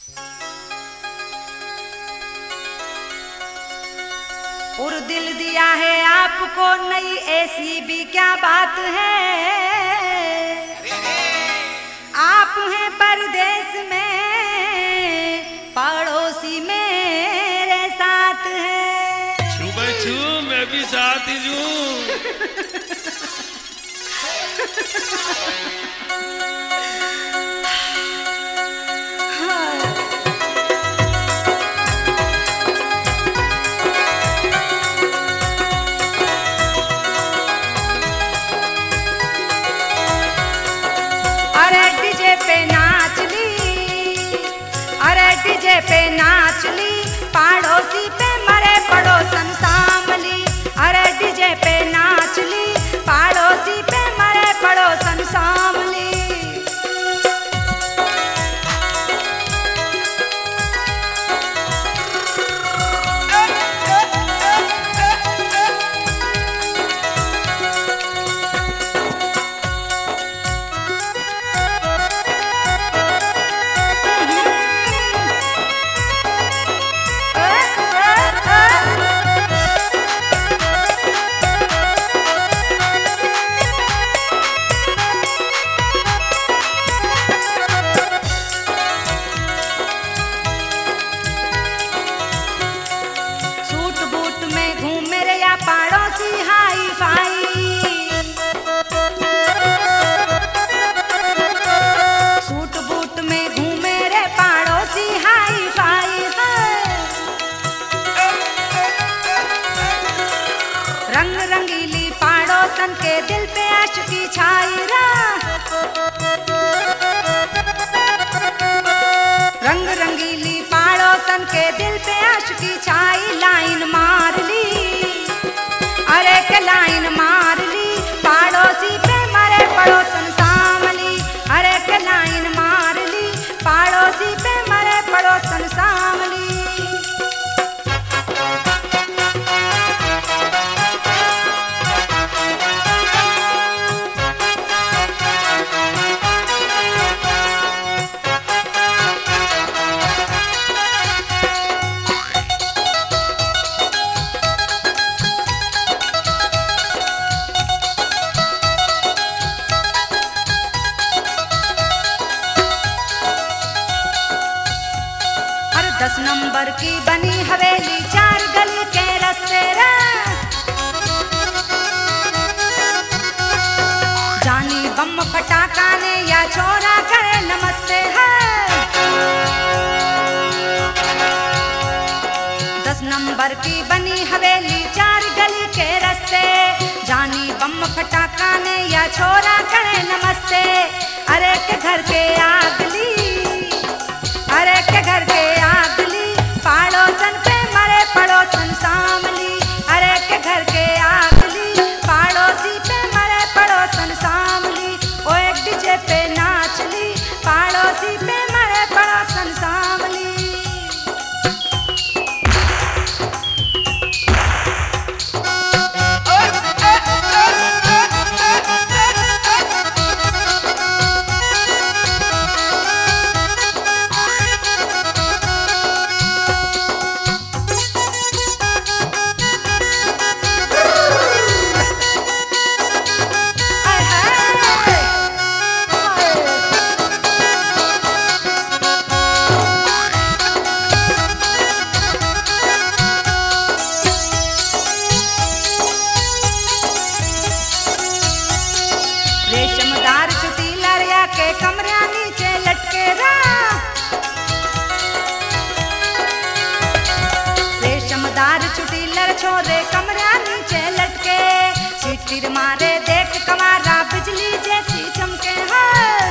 और दिल दिया है आपको नई ऐसी भी क्या बात है। आप हैं परदेश में, पड़ोसी मेरे साथ है। छू भाई छू, मैं भी साथ ही छू। डीजे पे नाच ली, पड़ोसी पे मरे पड़ोसन सांभली। अरे डीजे पे नाच ली, पड़ोसी पे मरे पड़ोसन सांभली। पड़ोसी हाई फाई, सूट बूट में घूमे रे पड़ोसी हाई फाई है। रंग रंगीली पड़ोसन के दिल पे आशिकी छाई रा। रंग रंगीली पड़ोसन के दिल पे आशिकी छाई। लाइन मार ली, अरे के लाइन मार ली, पड़ोसी पे मरे पड़ोसन सांभली। अरे के लाइन मार ली, पड़ोसी पे मरे पड़ोसन सांभली। दस नंबर की बनी हवेली, 4 गली के रस्ते रे। जानी बम फटाका ने या छोरा करे नमस्ते है। 10 नंबर की बनी हवेली, 4 गली के रस्ते। जानी बम फटाका ने या छोरा करे नमस्ते। अरे के घर के आगली, अरे के घर के आगली, पड़ोसन पे मरे पड़ोसन सांभली। अरे के घर के आगली, पड़ोसी पे मरे पड़ोसन सांभली। ओ एक डीजे पे नाच ली, पड़ोसी पे मरे पड़ोसन सांभली। रेशमदार चुटी लड़िया के कमरिया नीचे लटके रा। रेशमदार चुटी लड़ छोरे कमरिया नीचे लटके। सीटी मारे देख कमारा बिजली जैसी चमके है।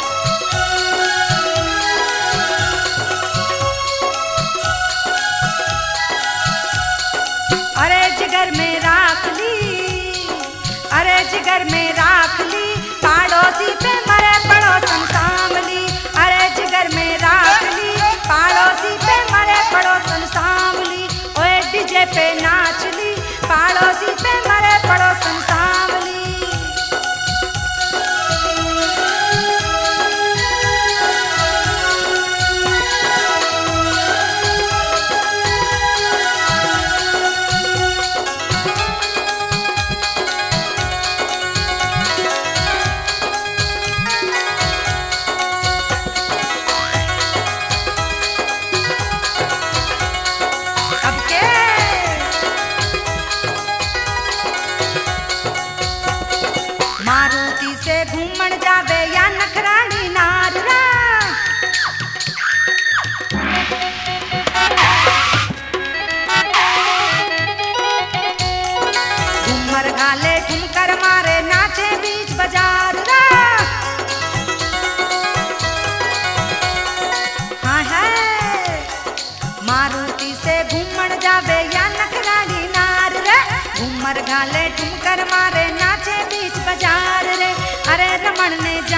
अरे जिगर में राख ली, अरे जिगर में राख ली, पड़ोसी पे मरे पड़ोसन सांभली। अरे जिगर में राख ली, पड़ोसी पे मरे पड़ोसन सांभली। ओए डीजे पे नाच ली, पड़ोसी पे मरे पड़ोसन सांभली। कमर घाले ठुमकर मारे नाचे बीच बाजार रे। अरे रमन ने